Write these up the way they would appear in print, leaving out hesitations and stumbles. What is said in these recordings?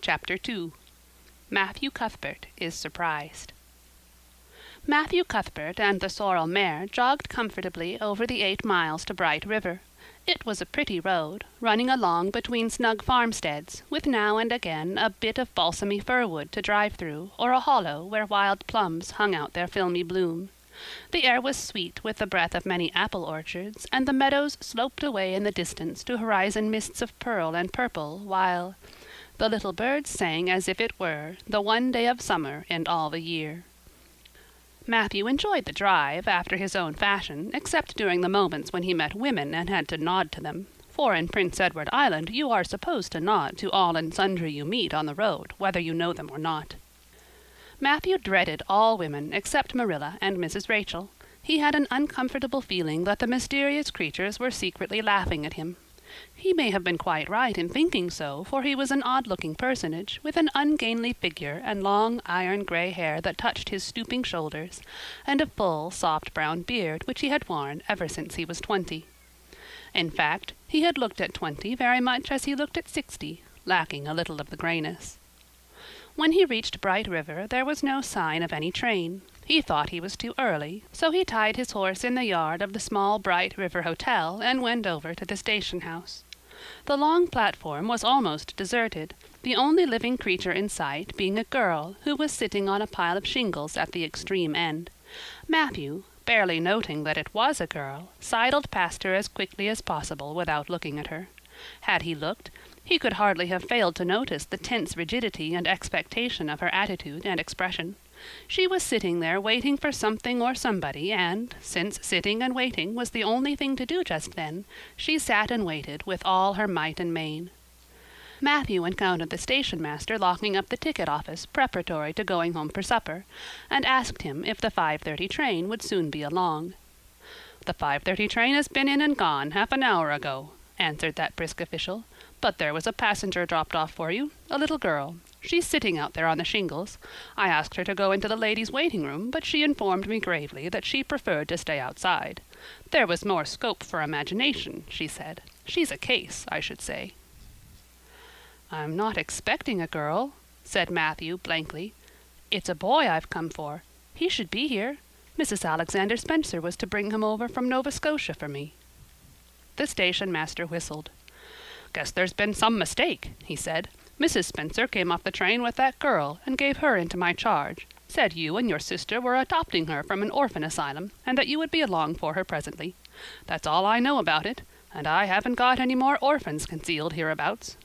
Chapter 2 Matthew Cuthbert is Surprised Matthew Cuthbert and the sorrel mare jogged comfortably over the 8 miles to Bright River. It was a pretty road, running along between snug farmsteads, with now and again a bit of balsamy fir-wood to drive through, or a hollow where wild plums hung out their filmy bloom. The air was sweet with the breath of many apple orchards, and the meadows sloped away in the distance to horizon mists of pearl and purple, while the little birds sang as if it were the one day of summer in all the year. Matthew enjoyed the drive after his own fashion, except during the moments when he met women and had to nod to them, for in Prince Edward Island you are supposed to nod to all and sundry you meet on the road, whether you know them or not. Matthew dreaded all women except Marilla and Mrs. Rachel. He had an uncomfortable feeling that the mysterious creatures were secretly laughing at him. He may have been quite right in thinking so, for he was an odd-looking personage, with an ungainly figure and long iron-gray hair that touched his stooping shoulders, and a full, soft brown beard which he had worn ever since he was 20. In fact, he had looked at 20 very much as he looked at 60, lacking a little of the grayness. When he reached Bright River, there was no sign of any train. He thought he was too early, so he tied his horse in the yard of the small Bright River Hotel and went over to the station house. The long platform was almost deserted, the only living creature in sight being a girl who was sitting on a pile of shingles at the extreme end. Matthew, barely noting that it was a girl, sidled past her as quickly as possible without looking at her. Had he looked, he could hardly have failed to notice the tense rigidity and expectation of her attitude and expression. She was sitting there waiting for something or somebody, and, since sitting and waiting was the only thing to do just then, she sat and waited with all her might and main. Matthew encountered the station-master locking up the ticket office preparatory to going home for supper, and asked him if the 5:30 train would soon be along. "The 5:30 train has been in and gone half an hour ago," answered that brisk official. "But there was a passenger dropped off for you, a little girl. She's sitting out there on the shingles. I asked her to go into the ladies' waiting-room, but she informed me gravely that she preferred to stay outside. There was more scope for imagination, she said. She's a case, I should say." "I'm not expecting a girl," said Matthew blankly. "It's a boy I've come for. He should be here. Mrs. Alexander Spencer was to bring him over from Nova Scotia for me." The station-master whistled. "Guess there's been some mistake," he said. "Mrs. Spencer came off the train with that girl and gave her into my charge. Said you and your sister were adopting her from an orphan asylum, and that you would be along for her presently. That's all I know about it, and I haven't got any more orphans concealed hereabouts."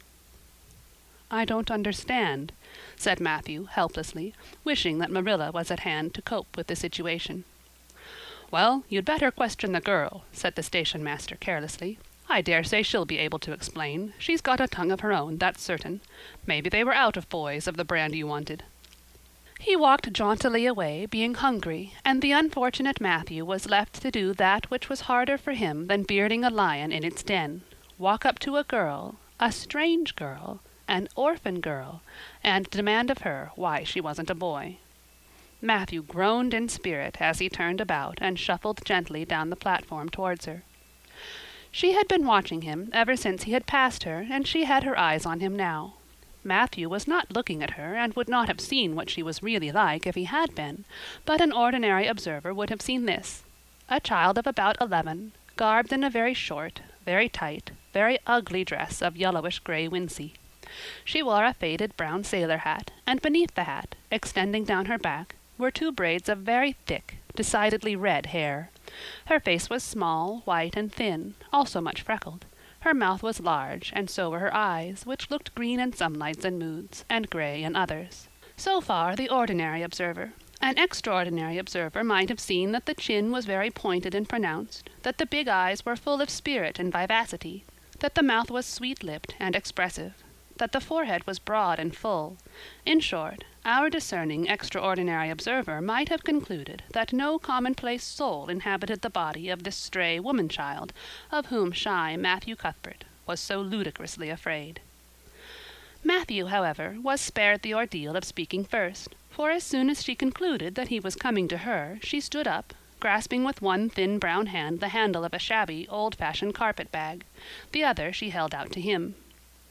"I don't understand," said Matthew helplessly, wishing that Marilla was at hand to cope with the situation. "Well, you'd better question the girl," said the station-master carelessly. "I dare say she'll be able to explain. She's got a tongue of her own, that's certain. Maybe they were out of boys of the brand you wanted." He walked jauntily away, being hungry, and the unfortunate Matthew was left to do that which was harder for him than bearding a lion in its den, walk up to a girl, a strange girl, an orphan girl, and demand of her why she wasn't a boy. Matthew groaned in spirit as he turned about and shuffled gently down the platform towards her. She had been watching him ever since he had passed her, and she had her eyes on him now. Matthew was not looking at her, and would not have seen what she was really like if he had been, but an ordinary observer would have seen this: a child of about 11, garbed in a very short, very tight, very ugly dress of yellowish-gray wincey. She wore a faded brown sailor hat, and beneath the hat, extending down her back, were 2 braids of very thick, decidedly red hair. Her face was small, white, and thin, also much freckled. Her mouth was large, and so were her eyes, which looked green in some lights and moods, and gray in others. So far the ordinary observer. An extraordinary observer might have seen that the chin was very pointed and pronounced, that the big eyes were full of spirit and vivacity, that the mouth was sweet-lipped and expressive, that the forehead was broad and full. In short, our discerning extraordinary observer might have concluded that no commonplace soul inhabited the body of this stray woman-child, of whom shy Matthew Cuthbert was so ludicrously afraid. Matthew, however, was spared the ordeal of speaking first, for as soon as she concluded that he was coming to her, she stood up, grasping with one thin brown hand the handle of a shabby, old-fashioned carpet-bag. The other she held out to him.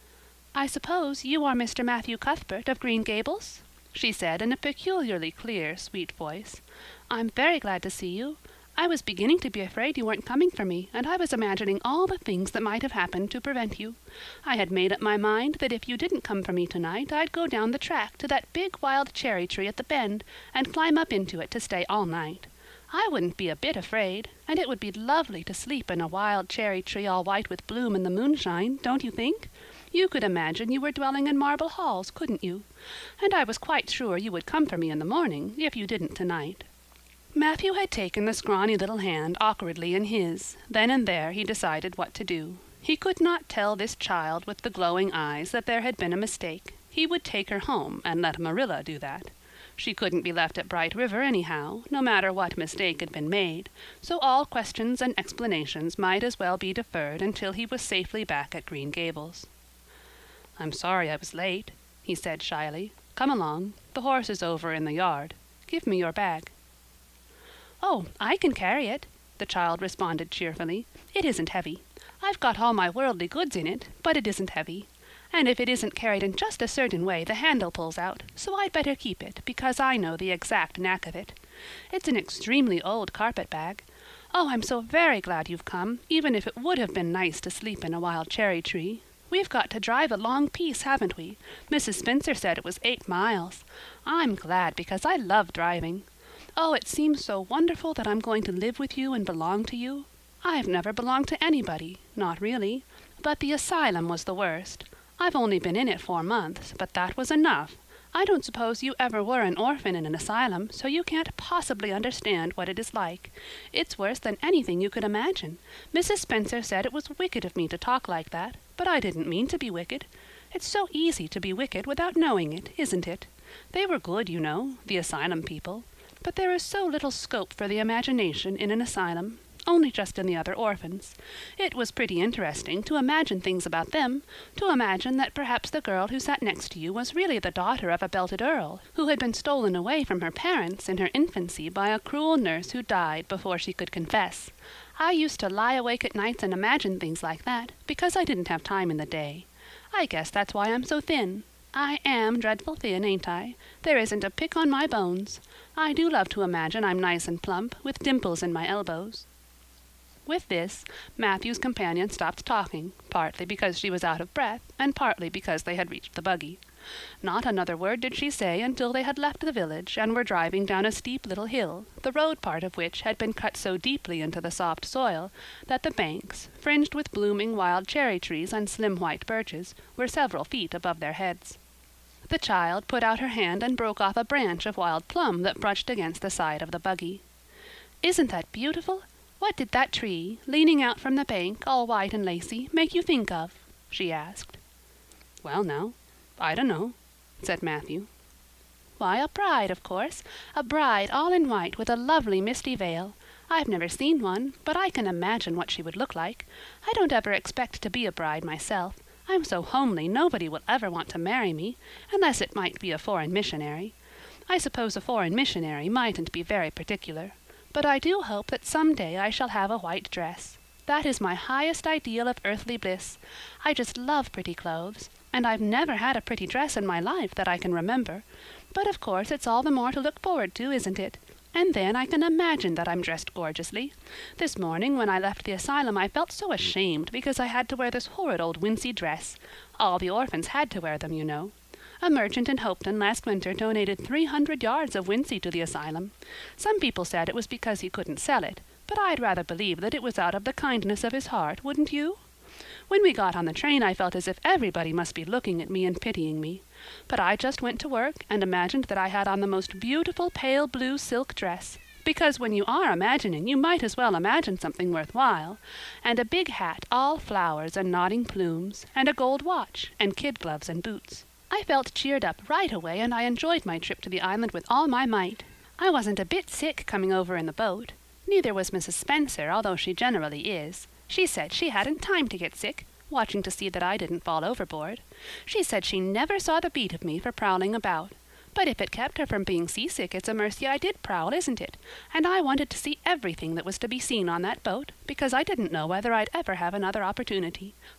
"I suppose you are Mr. Matthew Cuthbert of Green Gables?" she said in a peculiarly clear, sweet voice. "I'm very glad to see you. I was beginning to be afraid you weren't coming for me, and I was imagining all the things that might have happened to prevent you. I had made up my mind that if you didn't come for me tonight, I'd go down the track to that big wild cherry tree at the bend and climb up into it to stay all night. I wouldn't be a bit afraid, and it would be lovely to sleep in a wild cherry tree all white with bloom in the moonshine, don't you think? You could imagine you were dwelling in marble halls, couldn't you? And I was quite sure you would come for me in the morning, if you didn't tonight." Matthew had taken the scrawny little hand awkwardly in his. Then and there he decided what to do. He could not tell this child with the glowing eyes that there had been a mistake. He would take her home and let Marilla do that. She couldn't be left at Bright River anyhow, no matter what mistake had been made, so all questions and explanations might as well be deferred until he was safely back at Green Gables. "I'm sorry I was late," he said shyly. "Come along. The horse is over in the yard. Give me your bag." "Oh, I can carry it," the child responded cheerfully. "It isn't heavy. I've got all my worldly goods in it, but it isn't heavy. And if it isn't carried in just a certain way, the handle pulls out, so I'd better keep it, because I know the exact knack of it. It's an extremely old carpet-bag. Oh, I'm so very glad you've come, even if it would have been nice to sleep in a wild cherry tree. We've got to drive a long piece, haven't we? Mrs. Spencer said it was 8 miles. I'm glad, because I love driving. Oh, it seems so wonderful that I'm going to live with you and belong to you. I've never belonged to anybody, not really, but the asylum was the worst. I've only been in it 4 months, but that was enough. I don't suppose you ever were an orphan in an asylum, so you can't possibly understand what it is like. It's worse than anything you could imagine. Mrs. Spencer said it was wicked of me to talk like that, but I didn't mean to be wicked. It's so easy to be wicked without knowing it, isn't it? They were good, you know, the asylum people. But there is so little scope for the imagination in an asylum. Only just in the other orphans. It was pretty interesting to imagine things about them, to imagine that perhaps the girl who sat next to you was really the daughter of a belted earl, who had been stolen away from her parents in her infancy by a cruel nurse who died before she could confess. I used to lie awake at nights and imagine things like that, because I didn't have time in the day. I guess that's why I'm so thin. I am dreadful thin, ain't I? There isn't a pick on my bones. I do love to imagine I'm nice and plump, with dimples in my elbows." With this, Matthew's companion stopped talking, partly because she was out of breath, and partly because they had reached the buggy. Not another word did she say until they had left the village and were driving down a steep little hill, the road part of which had been cut so deeply into the soft soil that the banks, fringed with blooming wild cherry trees and slim white birches, were several feet above their heads. The child put out her hand and broke off a branch of wild plum that brushed against the side of the buggy. "Isn't that beautiful? What did that tree, leaning out from the bank, all white and lacy, make you think of?" she asked. "Well, now, I dunno," said Matthew. "Why, a bride, of course. A bride all in white with a lovely misty veil. I've never seen one, but I can imagine what she would look like. I don't ever expect to be a bride myself. I'm so homely nobody will ever want to marry me, unless it might be a foreign missionary. I suppose a foreign missionary mightn't be very particular. But I do hope that some day I shall have a white dress. That is my highest ideal of earthly bliss. I just love pretty clothes, and I've never had a pretty dress in my life that I can remember. But of course it's all the more to look forward to, isn't it? And then I can imagine that I'm dressed gorgeously. This morning when I left the asylum I felt so ashamed because I had to wear this horrid old wincey dress. All the orphans had to wear them, you know. A merchant in Hopeton last winter donated 300 yards of wincey to the asylum. Some people said it was because he couldn't sell it, but I'd rather believe that it was out of the kindness of his heart, wouldn't you? When we got on the train I felt as if everybody must be looking at me and pitying me. But I just went to work and imagined that I had on the most beautiful pale blue silk dress, because when you are imagining you might as well imagine something worthwhile, and a big hat all flowers and nodding plumes, and a gold watch, and kid gloves and boots. I felt cheered up right away, and I enjoyed my trip to the island with all my might. I wasn't a bit sick coming over in the boat. Neither was Mrs. Spencer, although she generally is. She said she hadn't time to get sick, watching to see that I didn't fall overboard. She said she never saw the beat of me for prowling about. But if it kept her from being seasick, it's a mercy I did prowl, isn't it? And I wanted to see everything that was to be seen on that boat, because I didn't know whether I'd ever have another opportunity.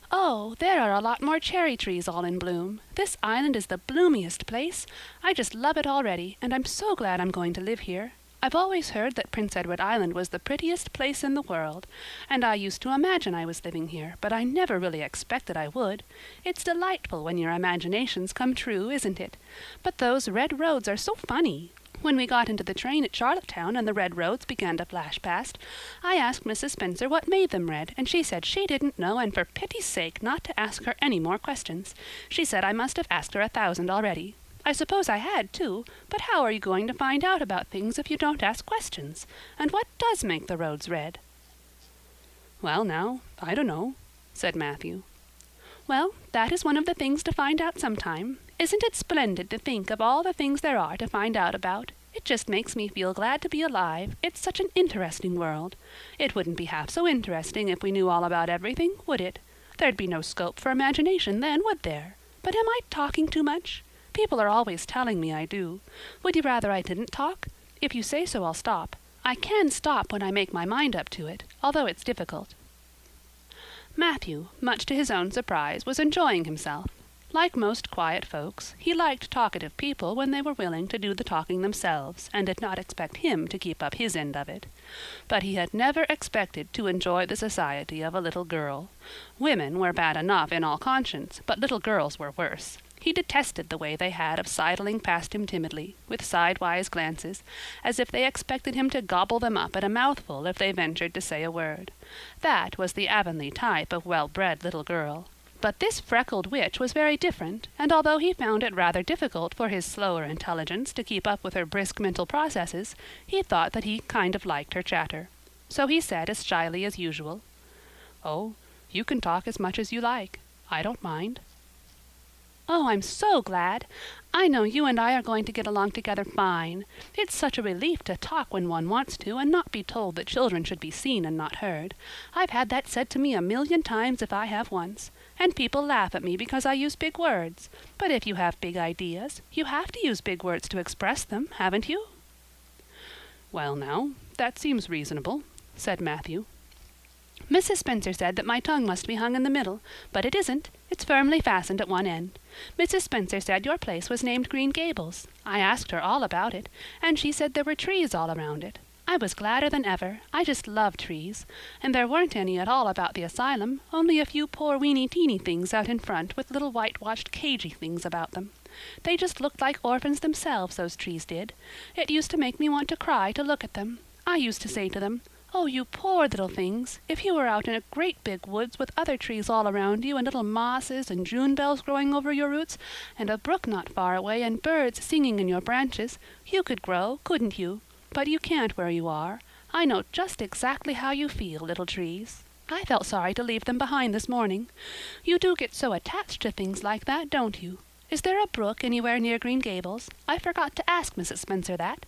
Oh, there are a lot more cherry trees all in bloom. This island is the bloomiest place. I just love it already, and I'm so glad I'm going to live here. I've always heard that Prince Edward Island was the prettiest place in the world, and I used to imagine I was living here, but I never really expected I would. It's delightful when your imaginations come true, isn't it? But those red roads are so funny. When we got into the train at Charlottetown and the red roads began to flash past, I asked Mrs. Spencer what made them red, and she said she didn't know, and for pity's sake not to ask her any more questions. She said I must have asked her 1,000 already. I suppose I had, too, but how are you going to find out about things if you don't ask questions? And what does make the roads red? Well, now, I don't know, said Matthew. Well, that is one of the things to find out sometime. Isn't it splendid to think of all the things there are to find out about? It just makes me feel glad to be alive. It's such an interesting world. It wouldn't be half so interesting if we knew all about everything, would it? There'd be no scope for imagination then, would there? But am I talking too much? People are always telling me I do. Would you rather I didn't talk? If you say so, I'll stop. I can stop when I make my mind up to it, although it's difficult. Matthew, much to his own surprise, was enjoying himself. Like most quiet folks, he liked talkative people when they were willing to do the talking themselves, and did not expect him to keep up his end of it. But he had never expected to enjoy the society of a little girl. Women were bad enough in all conscience, but little girls were worse. He detested the way they had of sidling past him timidly, with sidewise glances, as if they expected him to gobble them up at a mouthful if they ventured to say a word. That was the Avonlea type of well-bred little girl. But this freckled witch was very different, and although he found it rather difficult for his slower intelligence to keep up with her brisk mental processes, he thought that he kind of liked her chatter. So he said as shyly as usual, "Oh, you can talk as much as you like. I don't mind." "Oh, I'm so glad. I know you and I are going to get along together fine. It's such a relief to talk when one wants to, and not be told that children should be seen and not heard. I've had that said to me 1,000,000 times if I have once. And people laugh at me because I use big words. But if you have big ideas, you have to use big words to express them, haven't you?" "Well, now, that seems reasonable," said Matthew. "Mrs. Spencer said that my tongue must be hung in the middle, but it isn't. It's firmly fastened at one end. Mrs. Spencer said your place was named Green Gables. I asked her all about it, and she said there were trees all around it. I was gladder than ever. I just love trees. And there weren't any at all about the asylum, only a few poor weeny-teeny things out in front with little whitewashed cagey things about them. They just looked like orphans themselves, those trees did. It used to make me want to cry to look at them. I used to say to them, 'Oh, you poor little things, if you were out in a great big woods with other trees all around you and little mosses and June bells growing over your roots and a brook not far away and birds singing in your branches, you could grow, couldn't you? But you can't where you are. I know just exactly how you feel, little trees. I felt sorry to leave them behind this morning. You do get so attached to things like that, don't you? Is there a brook anywhere near Green Gables? I forgot to ask Mrs. Spencer that."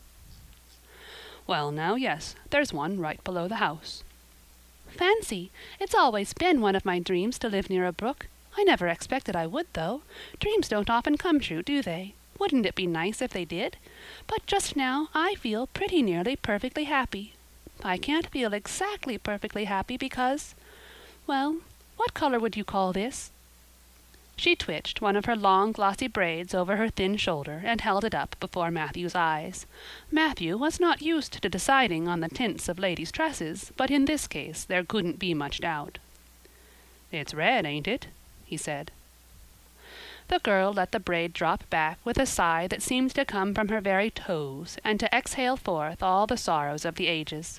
"Well, now, yes, there's one right below the house." "Fancy! It's always been one of my dreams to live near a brook. I never expected I would, though. Dreams don't often come true, do they? Wouldn't it be nice if they did? But just now I feel pretty nearly perfectly happy. I can't feel exactly perfectly happy because, well, what color would you call this?" She twitched one of her long glossy braids over her thin shoulder and held it up before Matthew's eyes. Matthew was not used to deciding on the tints of ladies' tresses, but in this case there couldn't be much doubt. "It's red, ain't it?" he said. The girl let the braid drop back with a sigh that seemed to come from her very toes and to exhale forth all the sorrows of the ages.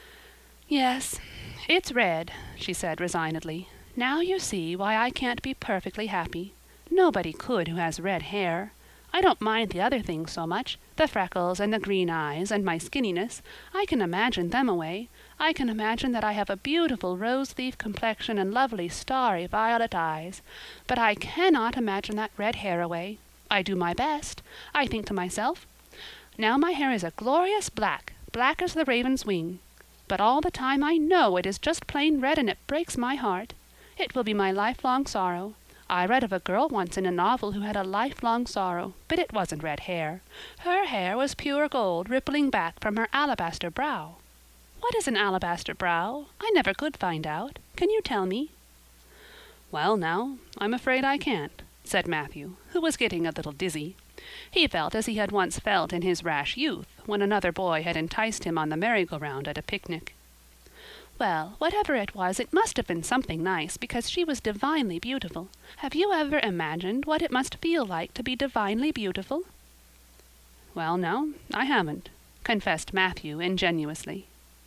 "Yes, it's red," she said resignedly. "Now you see why I can't be perfectly happy. Nobody could who has red hair. I don't mind the other things so much, the freckles and the green eyes and my skinniness. I can imagine them away. I can imagine that I have a beautiful rose-leaf complexion and lovely starry violet eyes. But I cannot imagine that red hair away. I do my best. I think to myself, 'Now my hair is a glorious black, black as the raven's wing.' But all the time I know it is just plain red, and it breaks my heart. It will be my lifelong sorrow. I read of a girl once in a novel who had a lifelong sorrow, but it wasn't red hair. Her hair was pure gold rippling back from her alabaster brow." "What is an alabaster brow? I never could find out. Can you tell me?" "Well, now, I'm afraid I can't," said Matthew, who was getting a little dizzy. He felt as he had once felt in his rash youth, when another boy had enticed him on the merry-go-round at a picnic. "Well, whatever it was, it must have been something nice, because she was divinely beautiful. Have you ever imagined what it must feel like to be divinely beautiful?" "Well, no, I haven't," confessed Matthew ingenuously.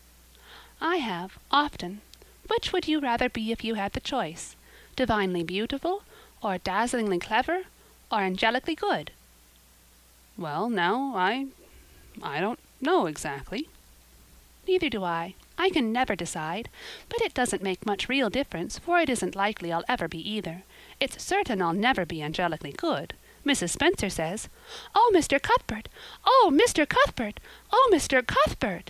"I have, often. Which would you rather be if you had the choice? Divinely beautiful, or dazzlingly clever, or angelically good?" "Well, now, I don't know exactly." "Neither do I. I can never decide. But it doesn't make much real difference, for it isn't likely I'll ever be either. It's certain I'll never be angelically good. Mrs. Spencer says, 'Oh, Mr. Cuthbert! Oh, Mr. Cuthbert! Oh, Mr. Cuthbert!'"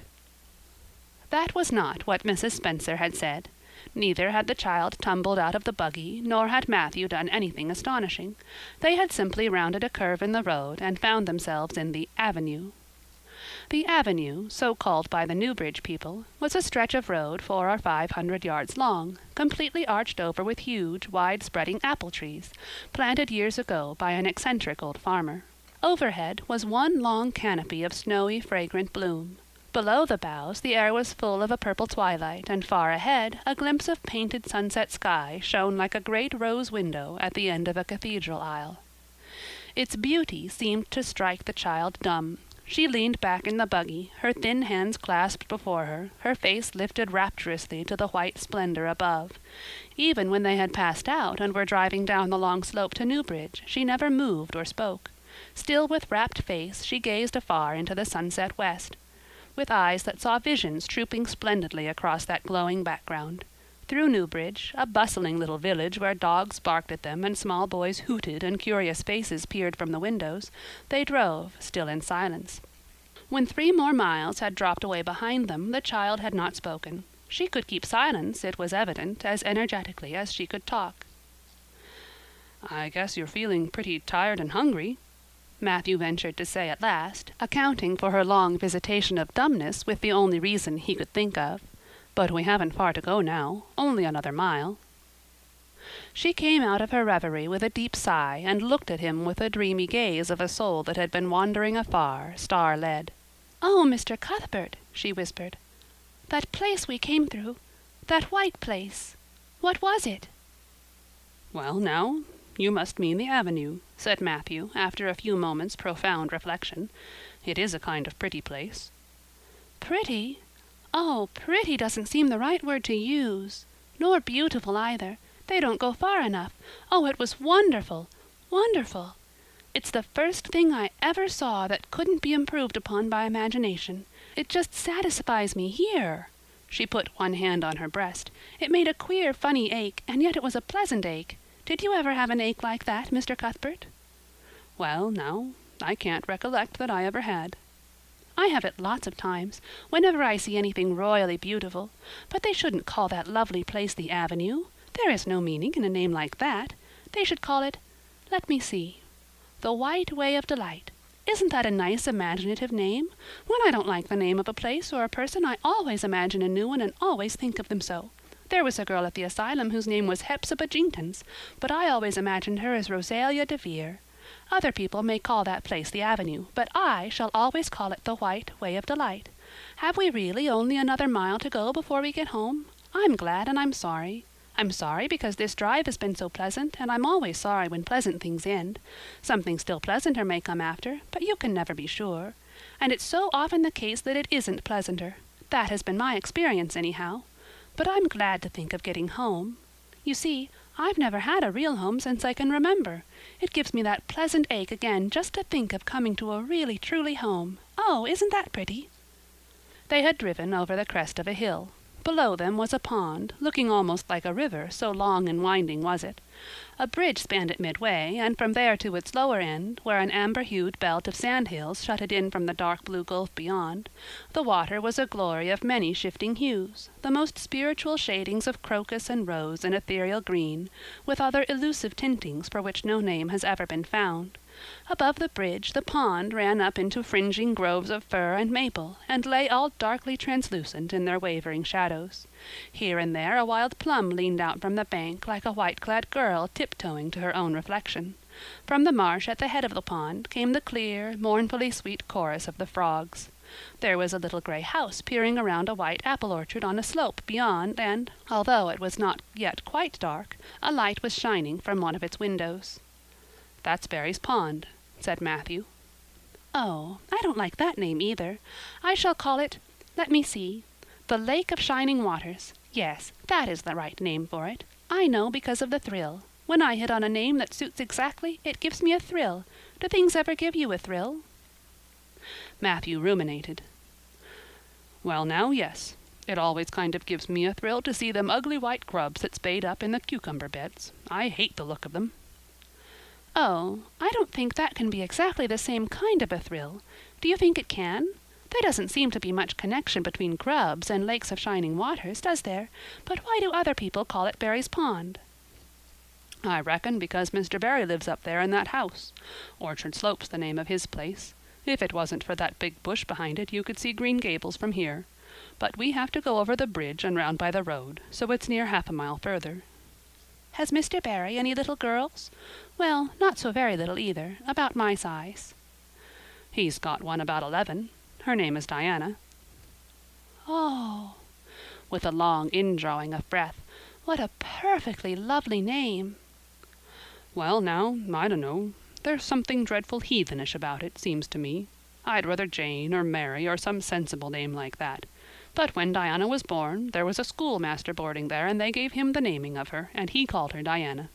That was not what Mrs. Spencer had said. Neither had the child tumbled out of the buggy, nor had Matthew done anything astonishing. They had simply rounded a curve in the road and found themselves in the Avenue. The Avenue, so called by the Newbridge people, was a stretch of road 400 or 500 yards long, completely arched over with huge, wide-spreading apple trees, planted years ago by an eccentric old farmer. Overhead was one long canopy of snowy, fragrant bloom. Below the boughs the air was full of a purple twilight, and far ahead a glimpse of painted sunset sky shone like a great rose window at the end of a cathedral aisle. Its beauty seemed to strike the child dumb. She leaned back in the buggy, her thin hands clasped before her, her face lifted rapturously to the white splendor above. Even when they had passed out and were driving down the long slope to Newbridge, she never moved or spoke. Still with rapt face she gazed afar into the sunset west, with eyes that saw visions trooping splendidly across that glowing background. Through Newbridge, a bustling little village where dogs barked at them and small boys hooted and curious faces peered from the windows, they drove, still in silence. When 3 more miles had dropped away behind them, the child had not spoken. She could keep silence, it was evident, as energetically as she could talk. "I guess you're feeling pretty tired and hungry," Matthew ventured to say at last, accounting for her long visitation of dumbness with the only reason he could think of. "But we haven't far to go now, only another mile." She came out of her reverie with a deep sigh and looked at him with the dreamy gaze of a soul that had been wandering afar, star-led. "Oh, Mr. Cuthbert," she whispered, "that place we came through, that white place, what was it?" "Well, now, you must mean the Avenue," said Matthew, after a few moments' profound reflection. "It is a kind of pretty place." "Pretty? Oh, pretty doesn't seem the right word to use. Nor beautiful either. They don't go far enough. Oh, it was wonderful, wonderful. It's the first thing I ever saw that couldn't be improved upon by imagination. It just satisfies me here." She put one hand on her breast. "It made a queer, funny ache, and yet it was a pleasant ache. Did you ever have an ache like that, Mr. Cuthbert?" "Well, no, I can't recollect that I ever had." "I have it lots of times, whenever I see anything royally beautiful. But they shouldn't call that lovely place the Avenue. There is no meaning in a name like that. They should call it, let me see, the White Way of Delight. Isn't that a nice imaginative name? When I don't like the name of a place or a person, I always imagine a new one and always think of them so. There was a girl at the asylum whose name was Hepzibah Jenkins, but I always imagined her as Rosalia DeVere. Other people may call that place the Avenue, but I shall always call it the White Way of Delight. Have we really only another mile to go before we get home? I'm glad and I'm sorry. I'm sorry because this drive has been so pleasant, and I'm always sorry when pleasant things end. Something still pleasanter may come after, but you can never be sure. And it's so often the case that it isn't pleasanter. That has been my experience anyhow. But I'm glad to think of getting home. You see, I've never had a real home since I can remember. It gives me that pleasant ache again just to think of coming to a really truly home. Oh, isn't that pretty?" They had driven over the crest of a hill. Below them was a pond, looking almost like a river, so long and winding was it. A bridge spanned it midway, and from there to its lower end, where an amber-hued belt of sand-hills shut it in from the dark blue gulf beyond, the water was a glory of many shifting hues, the most spiritual shadings of crocus and rose and ethereal green, with other elusive tintings for which no name has ever been found, Above the bridge the pond ran up into fringing groves of fir and maple, and lay all darkly translucent in their wavering shadows. Here and there a wild plum leaned out from the bank like a white-clad girl tiptoeing to her own reflection. From the marsh at the head of the pond came the clear, mournfully sweet chorus of the frogs. There was a little gray house peering around a white apple orchard on a slope beyond, and, although it was not yet quite dark, a light was shining from one of its windows. "That's Barry's Pond," said Matthew. "Oh, I don't like that name either. I shall call it, let me see, the Lake of Shining Waters. Yes, that is the right name for it. I know because of the thrill. When I hit on a name that suits exactly, it gives me a thrill. Do things ever give you a thrill?" Matthew ruminated. "Well now, yes. It always kind of gives me a thrill to see them ugly white grubs that spade up in the cucumber beds. I hate the look of them." "Oh, I don't think that can be exactly the same kind of a thrill. Do you think it can? There doesn't seem to be much connection between grubs and lakes of shining waters, does there? But why do other people call it Barry's Pond?" "I reckon because Mr. Barry lives up there in that house. Orchard Slope's the name of his place. If it wasn't for that big bush behind it, you could see Green Gables from here. But we have to go over the bridge and round by the road, so it's near half a mile further." "Has Mr. Barry any little girls? Well, not so very little either, about my size." "He's got one about 11. Her name is Diana." "Oh," with a long indrawing of breath, "what a perfectly lovely name." "Well now, I dunno. There's something dreadful heathenish about it, seems to me. I'd rather Jane or Mary or some sensible name like that. But when Diana was born, there was a schoolmaster boarding there, and they gave him the naming of her, and he called her Diana."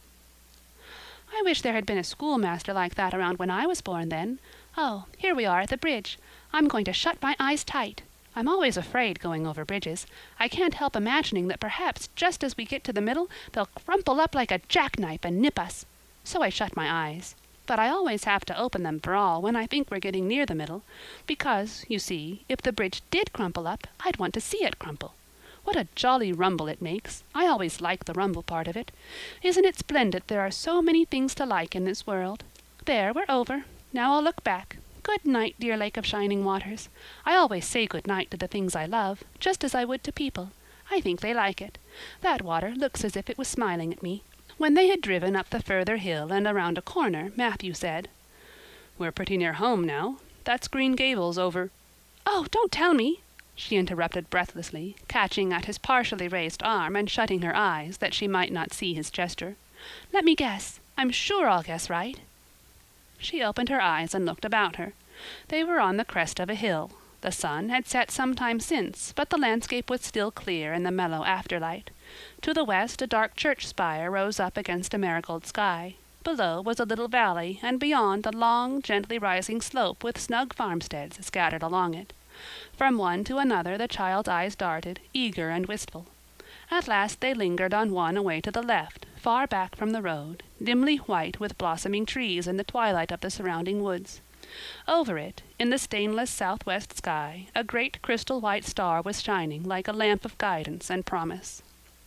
"I wish there had been a schoolmaster like that around when I was born then. Oh, here we are at the bridge. I'm going to shut my eyes tight. I'm always afraid going over bridges. I can't help imagining that perhaps just as we get to the middle, they'll crumple up like a jackknife and nip us. So I shut my eyes. But I always have to open them for all when I think we're getting near the middle, because, you see, if the bridge did crumple up, I'd want to see it crumple. What a jolly rumble it makes. I always like the rumble part of it. Isn't it splendid there are so many things to like in this world? There, we're over. Now I'll look back. Good night, dear Lake of Shining Waters. I always say good night to the things I love, just as I would to people. I think they like it. That water looks as if it was smiling at me." When they had driven up the further hill and around a corner, Matthew said, "We're pretty near home now. That's Green Gables over—" "Oh, don't tell me!" she interrupted breathlessly, catching at his partially raised arm and shutting her eyes that she might not see his gesture. "Let me guess. I'm sure I'll guess right." She opened her eyes and looked about her. They were on the crest of a hill. The sun had set some time since, but the landscape was still clear in the mellow afterlight. To the west a dark church spire rose up against a marigold sky. Below was a little valley, and beyond a long, gently rising slope with snug farmsteads scattered along it. From one to another the child's eyes darted, eager and wistful. At last they lingered on one away to the left, far back from the road, dimly white with blossoming trees in the twilight of the surrounding woods. Over it, in the stainless southwest sky, a great crystal-white star was shining like a lamp of guidance and promise.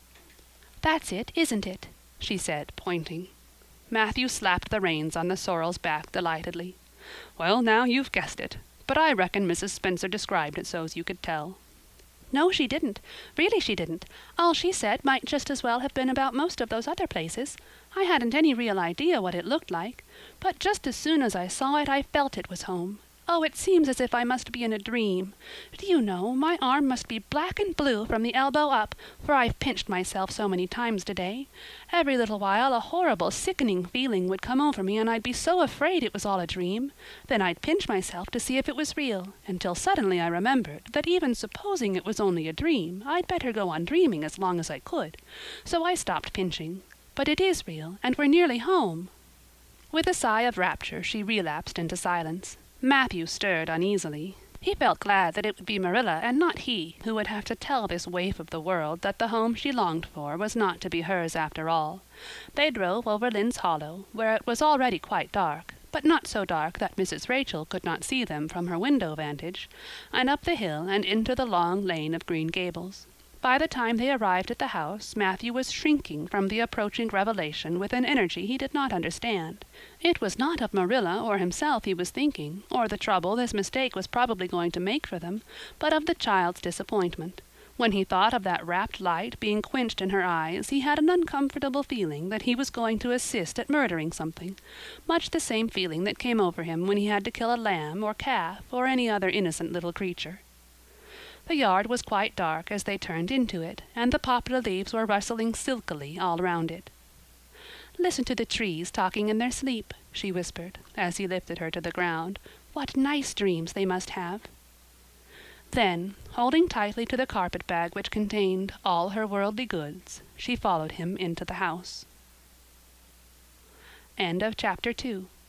"That's it, isn't it?" she said, pointing. Matthew slapped the reins on the sorrel's back delightedly. "Well, now, you've guessed it. But I reckon Mrs. Spencer described it so's you could tell." "No, she didn't. Really she didn't. All she said might just as well have been about most of those other places. I hadn't any real idea what it looked like. But just as soon as I saw it, I felt it was home. Oh, it seems as if I must be in a dream. Do you know, my arm must be black and blue from the elbow up, for I've pinched myself so many times today. Every little while a horrible, sickening feeling would come over me, and I'd be so afraid it was all a dream. Then I'd pinch myself to see if it was real, until suddenly I remembered that even supposing it was only a dream, I'd better go on dreaming as long as I could. So I stopped pinching. But it is real, and we're nearly home." With a sigh of rapture she relapsed into silence. Matthew stirred uneasily. He felt glad that it would be Marilla and not he who would have to tell this waif of the world that the home she longed for was not to be hers after all. They drove over Lynn's Hollow, where it was already quite dark, but not so dark that Mrs. Rachel could not see them from her window vantage, and up the hill and into the long lane of Green Gables. By the time they arrived at the house, Matthew was shrinking from the approaching revelation with an energy he did not understand. It was not of Marilla or himself he was thinking, or the trouble this mistake was probably going to make for them, but of the child's disappointment. When he thought of that rapt light being quenched in her eyes, he had an uncomfortable feeling that he was going to assist at murdering something, much the same feeling that came over him when he had to kill a lamb or calf or any other innocent little creature. The yard was quite dark as they turned into it, and the poplar leaves were rustling silkily all round it. "Listen to the trees talking in their sleep," she whispered, as he lifted her to the ground. "What nice dreams they must have." Then, holding tightly to the carpet-bag which contained all her worldly goods, she followed him into the house. End of chapter 2.